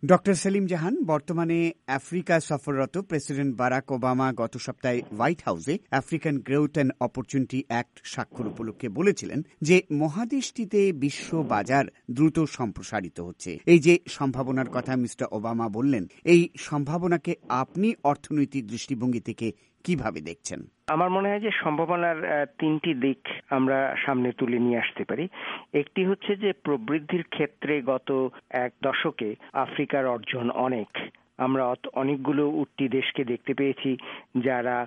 Doctor Selim জাহান, বর্তমানে Africa সফররত president Barack Obama গত সপ্তাহে হোয়াইট হাউসে African growth and opportunity act স্বাক্ষর উপলক্ষে বলেছিলেন যে মহাদেশটিতে বিশ্ব বাজার দ্রুত সম্প্রসারিত হচ্ছে। এই যে সম্ভাবনার কথা মিস্টার ওবামা বললেন, এই সম্ভাবনাকে আপনি অর্থনৈতিক দৃষ্টিভঙ্গি থেকে কিভাবে দেখছেন? আমার মনে হয় যে সম্ভাবনার তিনটি দিক আমরা সামনে তুলে নিয়ে আসতে পারি। একটি হচ্ছে যে প্রবৃদ্ধির ক্ষেত্রে গত এক দশকে আফ্রিকার অর্জন অনেক। আমরা অনেকগুলো উঠতি দেশকে দেখতে পেয়েছি যারা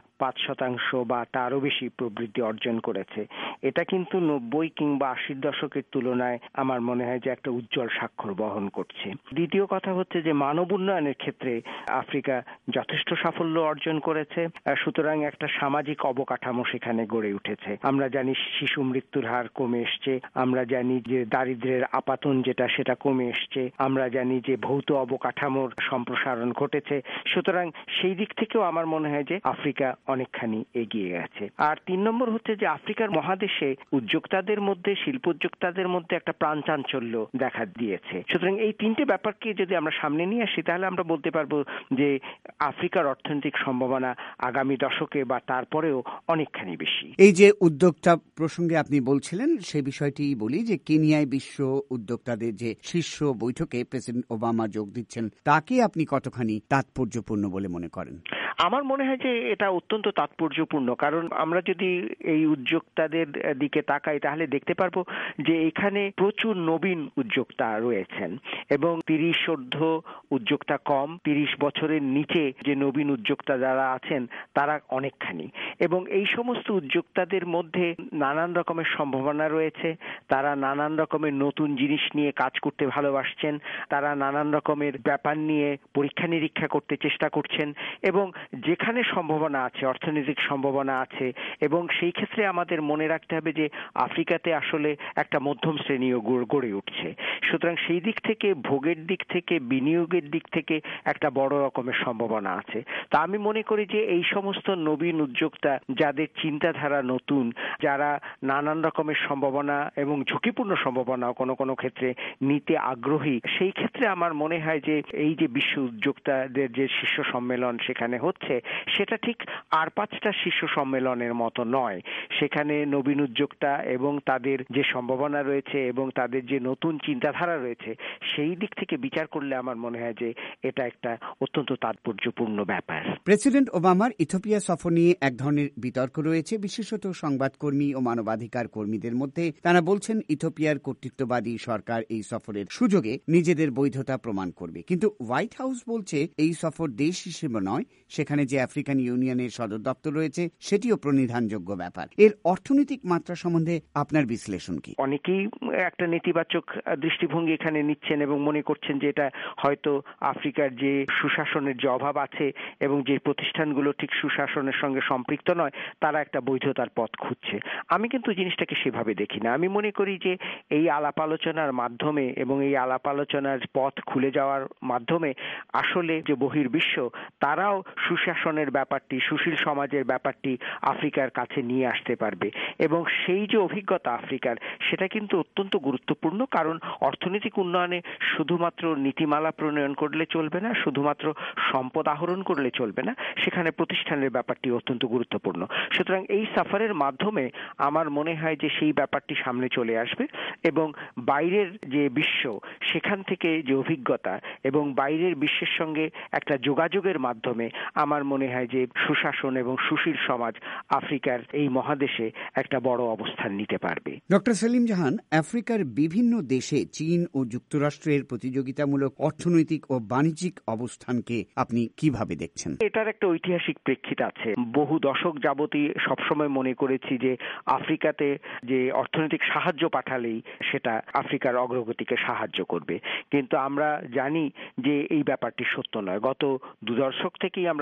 ৫% বা তারও বেশি প্রবৃদ্ধি অর্জন করেছে। এটা কিন্তু ৯০ কিংবা ৮০ দশকের তুলনায় আমার মনে হয় যে একটা উজ্জ্বল স্বাক্ষর বহন করছে। দ্বিতীয় কথা হচ্ছে যে মানব উন্নয়নের ক্ষেত্রে আফ্রিকা যথেষ্ট সাফল্য অর্জন করেছে, সুতরাং একটা সামাজিক অবকাঠামো সেখানে গড়ে উঠেছে। আমরা জানি শিশু মৃত্যুর হার কমে এসছে, আমরা জানি যে দারিদ্র্যের আপাতন সেটা কমে এসছে, আমরা জানি যে ভৌত অবকাঠামোর সম্প্রসারণ ঘটেছে। সুতরাং সেই দিক থেকেও আমার মনে হয় যে আফ্রিকা অনেকখানি এগিয়ে গেছে। আর ৩ নম্বর হচ্ছে যে আফ্রিকার মহাদেশে উদ্যোক্তাদের মধ্যে, শিল্প উদ্যোক্তাদের মধ্যে একটা প্রাণচাঞ্চল্য দেখা দিয়েছে। সুতরাং এই তিনটে ব্যাপারকে যদি আমরা সামনে নিয়ে আসি তাহলে আমরা বলতে পারবো যে আফ্রিকার অর্থনৈতিক সম্ভাবনা আগামী দশকে বা তারপরেও অনেকখানি বেশি। এই যে উদ্যোক্তা প্রসঙ্গে আপনি বলছিলেন, সে বিষয়টি বলি যে কেনিয়ায় বিশ্ব উদ্যোক্তাদের যে শীর্ষ বৈঠকে প্রেসিডেন্ট ওবামা যোগ দিচ্ছেন, তাকে আপনি কতখানি তাৎপর্যপূর্ণ বলে মনে করেন? আমার মনে হয় যে এটা অত্যন্ত তাৎপর্যপূর্ণ, কারণ আমরা যদি এই উদ্যোক্তাদের দিকে তাকাই তাহলে দেখতে পারবো যে এখানে প্রচুর নবীন উদ্যোক্তা রয়েছেন এবং ৩০ উদ্যোক্তা কম, ৩০ বছরের নিচে যে নবীন উদ্যোক্তা যারা আছেন তারা অনেকখানি। এবং এই সমস্ত উদ্যোক্তাদের মধ্যে নানান রকমের সম্ভাবনা রয়েছে, তারা নানান রকমের নতুন জিনিস নিয়ে কাজ করতে ভালোবাসছেন, তারা নানান রকমের ব্যাপার নিয়ে পরীক্ষা নিরীক্ষা করতে চেষ্টা করছেন এবং যেখানে সম্ভাবনা আছে, অর্থনৈতিক সম্ভাবনা আছে, এবং সেই ক্ষেত্রে আমাদের মনে রাখতে হবে যে আফ্রিকাতে আসলে একটা মধ্যম শ্রেণীও গড়ে উঠছে। সুতরাং সেই দিক থেকে, ভোগের দিক থেকে, বিনিয়োগের দিক থেকে একটা বড় রকমের সম্ভাবনা আছে। তা আমি মনে করি যে এই সমস্ত নবীন উদ্যোক্তা যাদের চিন্তাধারা নতুন, যারা নানান রকমের সম্ভাবনা এবং ঝুঁকিপূর্ণ সম্ভাবনা কোনো কোনো ক্ষেত্রে নিতে আগ্রহী, সেই ক্ষেত্রে আমার মনে হয় যে এই যে বিশ্ব উদ্যোক্তাদের যে শীর্ষ সম্মেলন সেখানে হচ্ছে, সেটা ঠিক আর ৫টা শীর্ষ সম্মেলনের মতো নয়। সেখানে নবীন উদ্যোক্তা এবং তাদের যে সম্ভাবনা রয়েছে এবং তাদের যে নতুন চিন্তাধারা রয়েছে, সেই দিক থেকে বিচার করলে আমার মনে হয় যে এটা একটা অত্যন্ত তাৎপর্যপূর্ণ ব্যাপার। প্রেসিডেন্ট ওবামার ইথিওপিয়া সফর নিয়ে এক ধরনের বিতর্ক রয়েছে, বিশেষত সংবাদকর্মী ও মানবাধিকার কর্মীদের মধ্যে। তারা বলছেন ইথিওপিয়ার কর্তৃত্ববাদী সরকার এই সফরের সুযোগে নিজেদের বৈধতা প্রমাণ করবে। কিন্তু হোয়াইট হাউস বলছে এই সফর দেশ হিসেবে নয়, সেখানে যে আফ্রিকান ইউনিয়নের সদর দপ্তর রয়েছে সেটিও প্রণিধানযোগ্য ব্যাপার। এর অর্থনৈতিক মাত্রা সম্বন্ধে আপনার বিশ্লেষণ কি? অনেকেই একটা নেতিবাচক দৃষ্টিভঙ্গি এখানে নিচ্ছেন এবং মনে করছেন যে এটা হয়তো আফ্রিকার যে সুশাসনের যে অভাব আছে এবং যে প্রতিষ্ঠানগুলো ঠিক সুশাসনের সঙ্গে সম্পৃক্ত নয়, তারা একটা বৈধতার পথ খুঁজছে। আমি কিন্তু জিনিসটাকে সেভাবে দেখি না। আমি মনে করি যে এই আলাপ আলোচনার মাধ্যমে এবং এই আলাপ আলোচনার পথ খুলে যাওয়ার মাধ্যমে আসলে যে বহির্বিশ্ব, তারাও সুশাসনের ব্যাপারটি, সুশীল সমাজের ব্যাপারটি আফ্রিকার কাছে নিয়ে আসতে পারবে এবং সেই যে অভিজ্ঞতা আফ্রিকার, সেটা কিন্তু অত্যন্ত গুরুত্বপূর্ণ। কারণ অর্থনৈতিক উন্নয়নে শুধুমাত্র নীতিমালা প্রণয়ন করলে চলবে না, শুধুমাত্র সম্পদ আহরণ করলে চলবে না, সেখানে প্রতিষ্ঠানের ব্যাপারটি অত্যন্ত গুরুত্বপূর্ণ। সুতরাং এই সফরের মাধ্যমে আমার মনে হয় যে সেই ব্যাপারটি সামনে চলে আসবে এবং বাইরের যে বিশ্ব, সেখান থেকে যে অভিজ্ঞতা এবং বাইরের বিশ্বের সঙ্গে একটা যোগাযোগের মাধ্যমে আমার মনে হয় যে সুশাসন এবং সুশীল সমাজ আফ্রিকার এই মহাদেশে একটা বড় অবস্থান নিতে পারবে। ডক্টর সেলিম জাহান, আফ্রিকার বিভিন্ন দেশে চীন ও যুক্তরাষ্ট্রের প্রতিযোগিতামূলক অর্থনৈতিক ও বাণিজ্যিক অবস্থানকে আপনি কিভাবে দেখছেন? এটার একটা ঐতিহাসিক প্রেক্ষিত আছে। বহু দশক যাবতই সবসময় মনে করেছি যে আফ্রিকাতে যে অর্থনৈতিক সাহায্য পাঠালেই সেটা আফ্রিকার অগ্রগতিকে সাহায্য করবে, কিন্তু আমরা জানি যে এই ব্যাপারটি সত্য নয়। গত ২ দশক থেকেই আমরা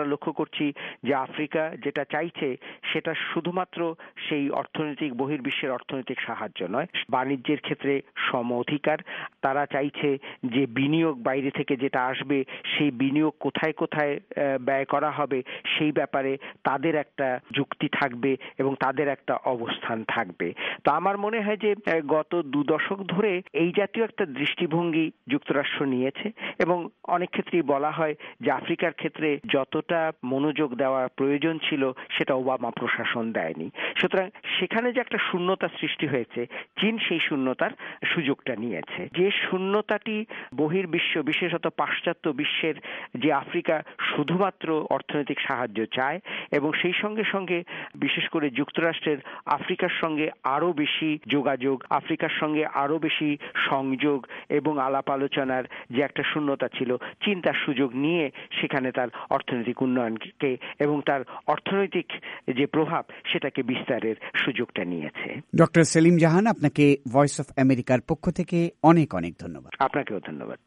লক্ষ্য করছি যে আফ্রিকা যেটা চাইছে সেটা শুধুমাত্র সেই অর্থনৈতিক বহির্বিশ্বের অর্থনৈতিক সাহায্য নয়, বাণিজ্যের ক্ষেত্রে সম অধিকার। তারা চাইছে যে বিনিয়োগ বাইরে থেকে যেটা আসবে সেই বিনিয়োগ কোথায় কোথায় ব্যয় করা হবে সেই ব্যাপারে তাদের একটা যুক্তি থাকবে এবং তাদের একটা অবস্থান থাকবে। তো আমার মনে হয় যে গত 2 দশক ধরে এই জাতীয় একটা দৃষ্টিভঙ্গি যুক্তরাষ্ট্র নিয়েছে এবং অনেক ক্ষেত্রেই বলা হয় যে আফ্রিকার ক্ষেত্রে যতটা মনোযোগ দেওয়া প্রয়োজন ছিল সেটা ওবামা প্রশাসন দেয়নি। সুতরাং সেখানে যে একটা শূন্যতা সৃষ্টি হয়েছে, চীন সেই শূন্যতার সুযোগটা নিয়েছে। যে শূন্যতাটি বহির্বিশ্ব, বিশেষত পাশ্চাত্য বিশ্বের যে আফ্রিকা শুধুমাত্র অর্থনৈতিক সাহায্য চায় এবং সেই সঙ্গে সঙ্গে বিশেষ করে যুক্তরাষ্ট্রের আফ্রিকার সঙ্গে আরো বেশি যোগাযোগ, আফ্রিকার সঙ্গে আরো বেশি সংযোগ এবং আলাপ আলোচনার যে একটা শূন্যতা ছিল, চীন তার সুযোগ নিয়ে সেখানে তার অর্থনৈতিক উন্নয়নকে এবং তার অর্থনৈতিক যে প্রভাব সেটাকে বিস্তারের সুযোগটা নিয়েছে। ডক্টর সেলিম জাহান, আপনাকে ভয়েস অফ আমেরিকার পক্ষ থেকে অনেক অনেক ধন্যবাদ। আপনাকেও ধন্যবাদ।